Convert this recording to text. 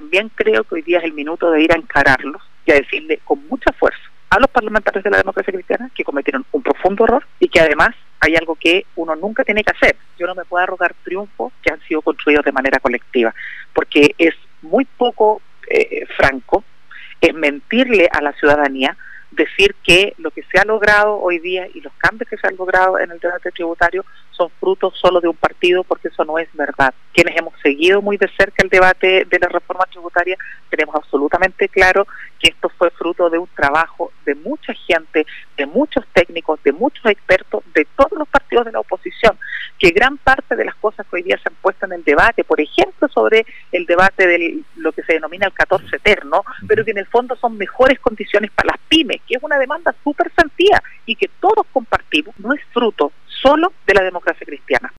también creo que hoy día es el minuto de ir a encararlos y a decirle con mucha fuerza a los parlamentarios de la democracia cristiana que cometieron un profundo error y que además hay algo que uno nunca tiene que hacer. Yo no me puedo arrogar triunfos que han sido construidos de manera colectiva, porque es muy poco franco, es mentirle a la ciudadanía, decir que lo que se ha logrado hoy día y los cambios que se han logrado en el debate tributario son frutos solo de un partido, porque eso no es verdad. Quienes hemos seguido muy de cerca el debate de la reforma tributaria tenemos absolutamente claro que esto fue fruto de un trabajo de mucha gente, de muchos técnicos, de muchos expertos, de todos los partidos de la oposición, que gran parte de las cosas que hoy día se han puesto en el debate, por ejemplo sobre el debate de lo que se denomina el 14 eterno, pero que en el fondo son mejores condiciones para las pymes, que es una demanda súper sentida y que todos compartimos, no es fruto solo de la democracia cristiana.